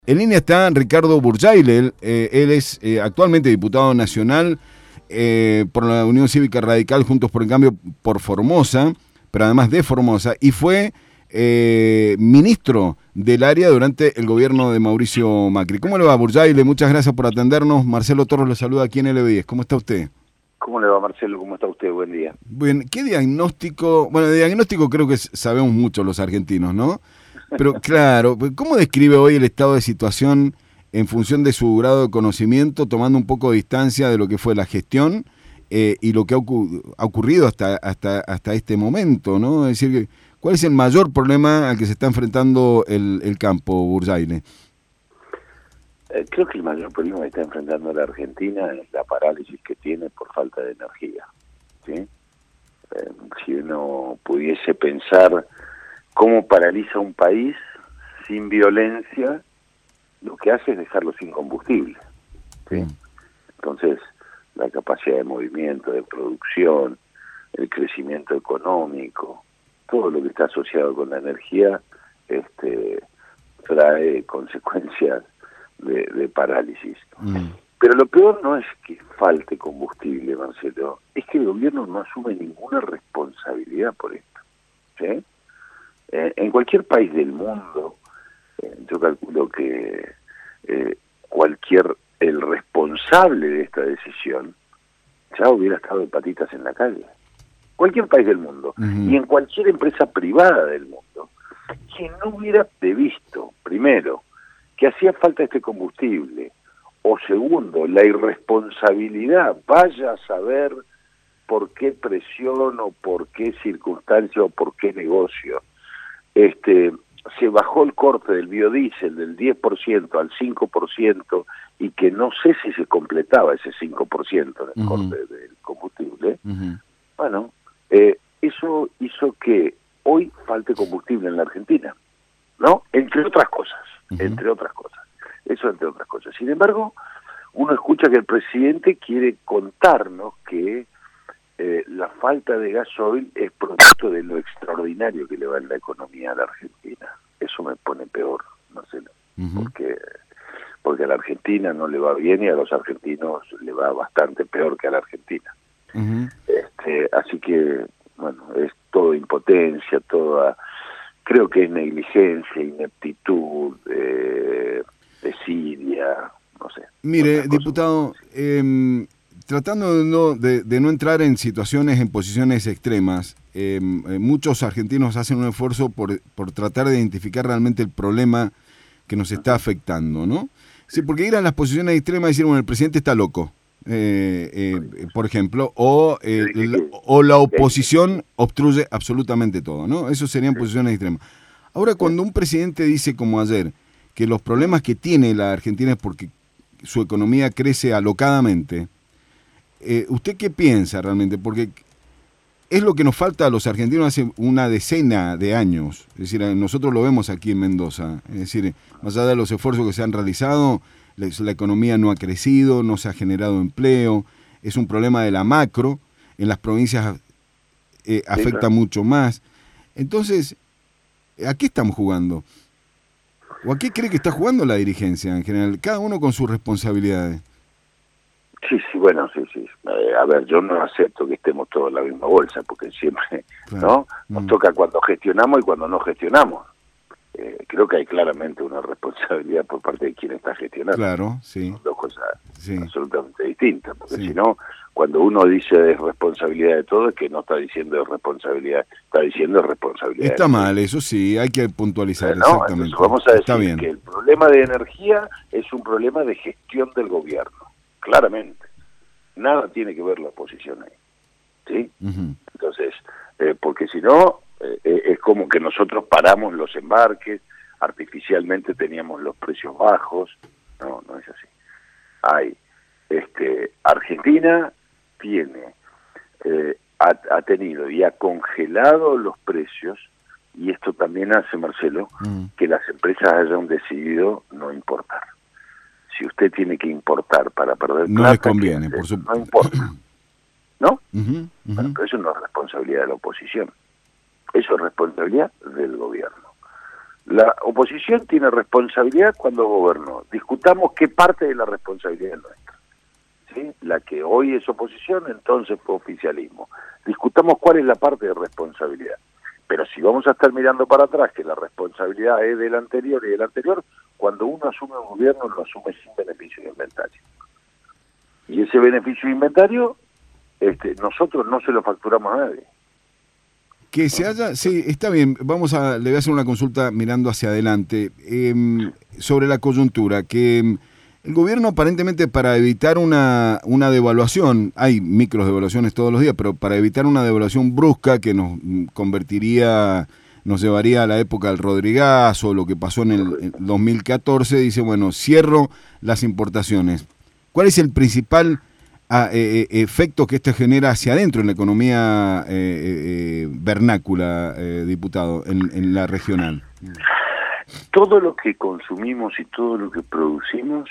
En línea está Ricardo Burjaile, él es actualmente diputado nacional por la Unión Cívica Radical Juntos por el Cambio por Formosa, pero además de Formosa, y fue ministro del área durante el gobierno de Mauricio Macri. ¿Cómo le va, Burjaile? Muchas gracias por atendernos. Marcelo Torres lo saluda aquí en LB10. ¿Cómo está usted? ¿Cómo le va, Marcelo? ¿Cómo está usted? Buen día. Bien, ¿qué diagnóstico? Bueno, de diagnóstico creo que sabemos mucho los argentinos, ¿no? Pero claro, ¿cómo describe hoy el estado de situación en función de su grado de conocimiento, tomando un poco de distancia de lo que fue la gestión y lo que ha ocurrido hasta este momento, ¿no? Es decir, ¿cuál es el mayor problema al que se está enfrentando el campo, Burjaile? Creo que el mayor problema que está enfrentando la Argentina es la parálisis que tiene por falta de energía, ¿sí? Si uno pudiese pensar cómo paraliza un país sin violencia, lo que hace es dejarlo sin combustible, ¿sí? Entonces, la capacidad de movimiento, de producción, el crecimiento económico, todo lo que está asociado con la energía, trae consecuencias de parálisis. Pero lo peor no es que falte combustible, Marcelo, es que el gobierno no asume ninguna responsabilidad por esto, ¿sí? En cualquier país del mundo, yo calculo que el responsable de esta decisión ya hubiera estado de patitas en la calle. Cualquier país del mundo, y en cualquier empresa privada del mundo, que no hubiera previsto, primero, que hacía falta este combustible, o segundo, la irresponsabilidad, vaya a saber por qué presión o por qué circunstancia o por qué negocio, se bajó el corte del biodiesel del 10% al 5% y que no sé si se completaba ese 5% del corte del combustible. Bueno, eso hizo que hoy falte combustible en la Argentina, ¿no? Entre otras cosas. Eso entre otras cosas. Sin embargo, uno escucha que el presidente quiere contarnos que la falta de gasoil es producto de lo extraordinario que le va en la economía a la Argentina. Eso me pone peor, Marcelo, porque a la Argentina no le va bien y a los argentinos le va bastante peor que a la Argentina. Así que, bueno, es todo impotencia, creo que es negligencia, ineptitud, desidia, no sé. Mire, diputado, tratando de no entrar en situaciones, en posiciones extremas, muchos argentinos hacen un esfuerzo por tratar de identificar realmente el problema que nos está afectando, ¿no? Sí, porque ir a las posiciones extremas y decir, bueno, el presidente está loco, por ejemplo, o la oposición obstruye absolutamente todo, ¿no? Eso serían posiciones extremas. Ahora, cuando un presidente dice, como ayer, que los problemas que tiene la Argentina es porque su economía crece alocadamente, ¿usted qué piensa realmente? Porque es lo que nos falta a los argentinos hace una decena de años. Es decir, nosotros lo vemos aquí en Mendoza. Es decir, más allá de los esfuerzos que se han realizado, la economía no ha crecido, no se ha generado empleo. Es un problema de la macro. En las provincias afecta mucho más. Entonces, ¿a qué estamos jugando? ¿O a qué cree que está jugando la dirigencia en general? Cada uno con sus responsabilidades. Sí, bueno, sí. A ver, yo no acepto que estemos todos en la misma bolsa, porque siempre, claro, ¿no? Nos toca cuando gestionamos y cuando no gestionamos. Creo que hay claramente una responsabilidad por parte de quien está gestionando. Claro, sí. Son dos cosas absolutamente distintas, porque si no, cuando uno dice de responsabilidad de todo, es que no está diciendo de responsabilidad, está diciendo de responsabilidad. Está mal, eso sí, hay que puntualizar, ¿no? exactamente. Entonces vamos a decir que el problema de energía es un problema de gestión del gobierno, claramente. Nada tiene que ver la oposición ahí, ¿sí? Entonces, porque si no, es como que nosotros paramos los embarques, artificialmente teníamos los precios bajos. No es así. Argentina ha tenido y ha congelado los precios, y esto también hace, Marcelo, que las empresas hayan decidido no importar. Si usted tiene que importar para perder plata, no les conviene, por supuesto. No importa, ¿no? Bueno, pero eso no es responsabilidad de la oposición, eso es responsabilidad del gobierno. La oposición tiene responsabilidad cuando gobernó. Discutamos qué parte de la responsabilidad es nuestra. ¿Sí? La que hoy es oposición, entonces fue oficialismo. Discutamos cuál es la parte de responsabilidad. Pero si vamos a estar mirando para atrás, que la responsabilidad es del anterior y del anterior, cuando uno asume un gobierno, lo asume sin beneficio de inventario. Y ese beneficio de inventario, nosotros no se lo facturamos a nadie. Que se haya, sí, está bien, le voy a hacer una consulta mirando hacia adelante, sobre la coyuntura, que el gobierno aparentemente para evitar una devaluación, hay micros devaluaciones todos los días, pero para evitar una devaluación brusca que nos nos llevaría a la época del Rodrigazo, lo que pasó en el 2014, dice, bueno, cierro las importaciones. ¿Cuál es el principal efecto que esto genera hacia adentro en la economía vernácula, diputado, en la regional? Todo lo que consumimos y todo lo que producimos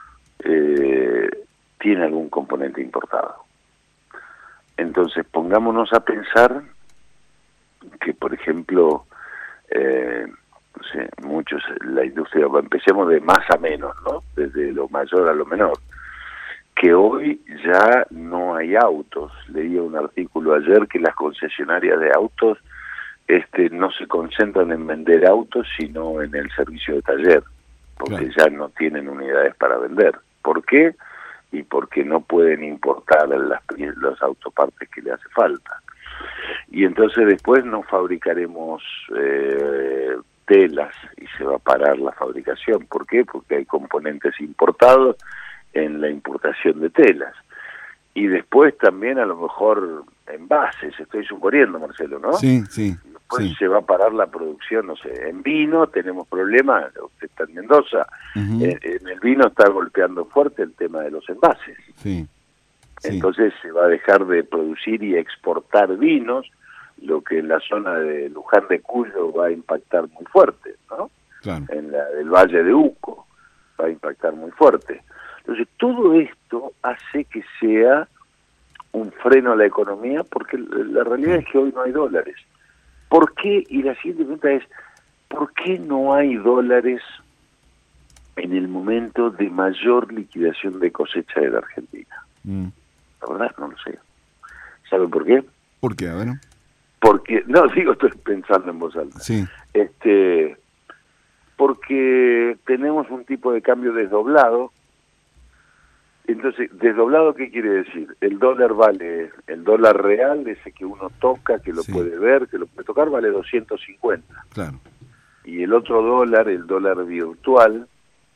tiene algún componente importado. Entonces, pongámonos a pensar que, por ejemplo, no sé, la industria, empecemos de más a menos, ¿no? Desde lo mayor a lo menor. Que hoy ya no hay autos. Leía un artículo ayer que las concesionarias de autos no se concentran en vender autos, sino en el servicio de taller, porque ya no tienen unidades para vender. ¿Por qué? Y porque no pueden importar los autopartes que le hace falta. Y entonces después no fabricaremos telas y se va a parar la fabricación. ¿Por qué? Porque hay componentes importados en la importación de telas. Y después también a lo mejor envases, estoy suponiendo, Marcelo, ¿no? Sí, sí. Después se va a parar la producción, no sé, en vino tenemos problemas, usted está en Mendoza, en el vino está golpeando fuerte el tema de los envases. Sí. Entonces se va a dejar de producir y exportar vinos, lo que en la zona de Luján de Cuyo va a impactar muy fuerte, ¿no? Claro. En la del Valle de Uco va a impactar muy fuerte. Entonces, todo esto hace que sea un freno a la economía, porque la realidad es que hoy no hay dólares. ¿Por qué? Y la siguiente pregunta es, ¿por qué no hay dólares en el momento de mayor liquidación de cosecha de la Argentina? La verdad, no lo sé. ¿Saben por qué? ¿Por qué? A ver. Porque, no, digo, estoy pensando en voz alta. Sí. Porque tenemos un tipo de cambio desdoblado. Entonces, ¿desdoblado qué quiere decir? El dólar real, ese que uno toca, que lo puede ver, que lo puede tocar, vale 250. Claro. Y el otro dólar, el dólar virtual,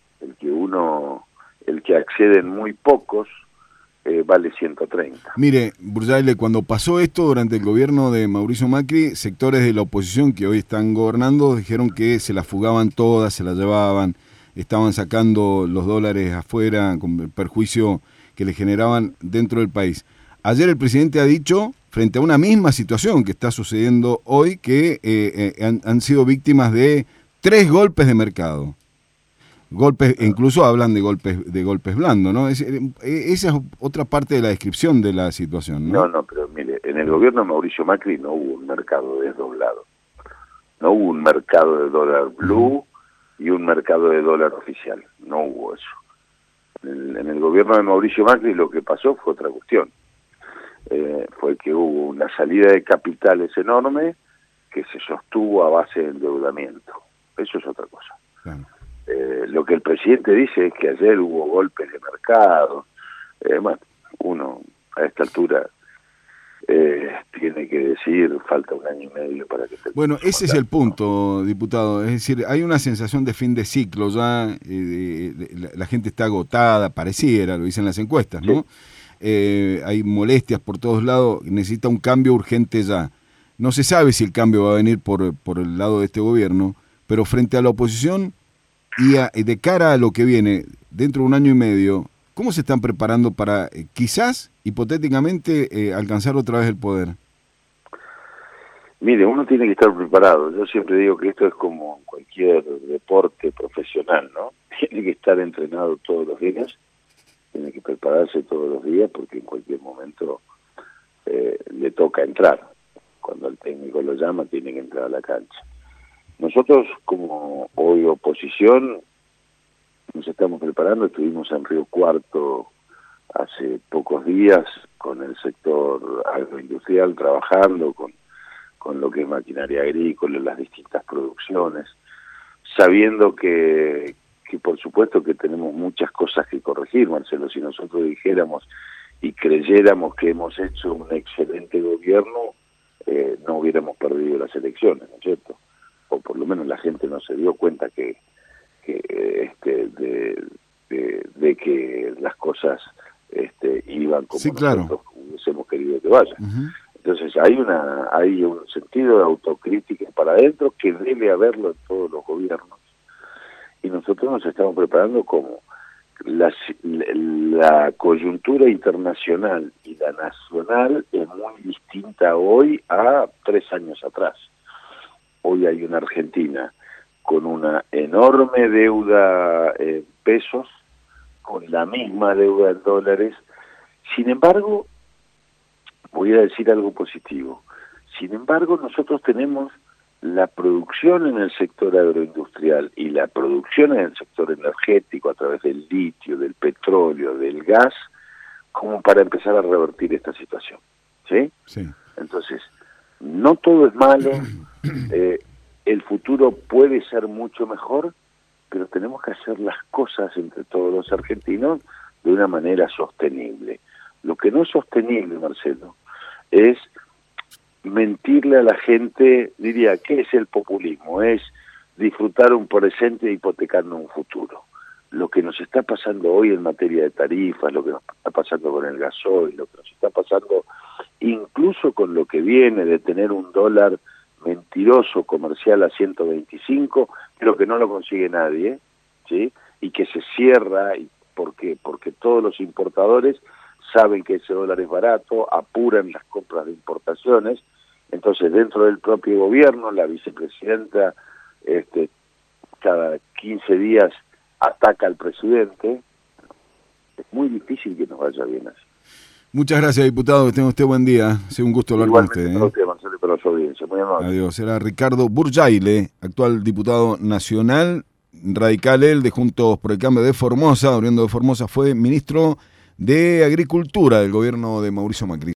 el que acceden muy pocos, vale 130. Mire, Burjaile, cuando pasó esto durante el gobierno de Mauricio Macri, sectores de la oposición que hoy están gobernando dijeron que se las fugaban todas, se las llevaban, estaban sacando los dólares afuera con el perjuicio que le generaban dentro del país. Ayer el presidente ha dicho, frente a una misma situación que está sucediendo hoy, que han sido víctimas de 3 golpes de mercado. Golpes, incluso hablan de golpes blandos, ¿no? Esa es otra parte de la descripción de la situación, ¿no? No, pero mire, en el gobierno de Mauricio Macri no hubo un mercado desdoblado. No hubo un mercado de dólar blue y un mercado de dólar oficial. No hubo eso. En el gobierno de Mauricio Macri lo que pasó fue otra cuestión. Fue que hubo una salida de capitales enorme que se sostuvo a base de endeudamiento. Eso es otra cosa. Claro. Lo que el presidente dice es que ayer hubo golpes de mercado. Bueno, uno a esta altura tiene que decir, falta 1 año y medio para que... Bueno, ese es el punto, diputado. Es decir, hay una sensación de fin de ciclo ya, la gente está agotada, pareciera, lo dicen las encuestas, ¿no? Sí. Hay molestias por todos lados, necesita un cambio urgente ya. No se sabe si el cambio va a venir por el lado de este gobierno, pero frente a la oposición y de cara a lo que viene dentro de 1 año y medio, ¿cómo se están preparando para quizás, hipotéticamente, alcanzar otra vez el poder? Mire, uno tiene que estar preparado. Yo siempre digo que esto es como cualquier deporte profesional, ¿no? Tiene que estar entrenado todos los días, tiene que prepararse todos los días, porque en cualquier momento le toca entrar. Cuando el técnico lo llama, tiene que entrar a la cancha. Nosotros, como hoy oposición, nos estamos preparando. Estuvimos en Río Cuarto hace pocos días con el sector agroindustrial, trabajando con lo que es maquinaria agrícola, las distintas producciones, sabiendo que por supuesto que tenemos muchas cosas que corregir, Marcelo. Si nosotros dijéramos y creyéramos que hemos hecho un excelente gobierno, no hubiéramos perdido las elecciones, ¿no es cierto? O por lo menos la gente no se dio cuenta de que las cosas iban como sí, claro, nosotros hubiésemos querido que vayan. Entonces hay un sentido de autocrítica para adentro que debe haberlo en todos los gobiernos, y nosotros nos estamos preparando como la coyuntura internacional y la nacional es muy distinta hoy a 3 años atrás. Hoy hay una Argentina con una enorme deuda en pesos, con la misma deuda en dólares. Sin embargo, voy a decir algo positivo. Sin embargo, nosotros tenemos la producción en el sector agroindustrial y la producción en el sector energético a través del litio, del petróleo, del gas, como para empezar a revertir esta situación. ¿Sí? Sí. Entonces, no todo es malo, el futuro puede ser mucho mejor, pero tenemos que hacer las cosas entre todos los argentinos de una manera sostenible. Lo que no es sostenible, Marcelo, es mentirle a la gente. Diría, ¿qué es el populismo? Es disfrutar un presente hipotecando un futuro. Lo que nos está pasando hoy en materia de tarifas, lo que nos está pasando con el gasoil, lo que nos está pasando incluso con lo que viene de tener un dólar mentiroso comercial a 125, pero que no lo consigue nadie, ¿sí? Y que se cierra, porque todos los importadores saben que ese dólar es barato, apuran las compras de importaciones. Entonces, dentro del propio gobierno, la vicepresidenta cada 15 días ataca al presidente. Es muy difícil que nos vaya bien así. Muchas gracias, diputado. Que tenga usted buen día. Ha sido un gusto hablar con usted. Igualmente para usted, Marcelo, y para su audiencia. Muy amable. Adiós. Era Ricardo Burjaile, actual diputado nacional, radical él, de Juntos por el Cambio de Formosa. Oriundo de Formosa, fue ministro de Agricultura del gobierno de Mauricio Macri.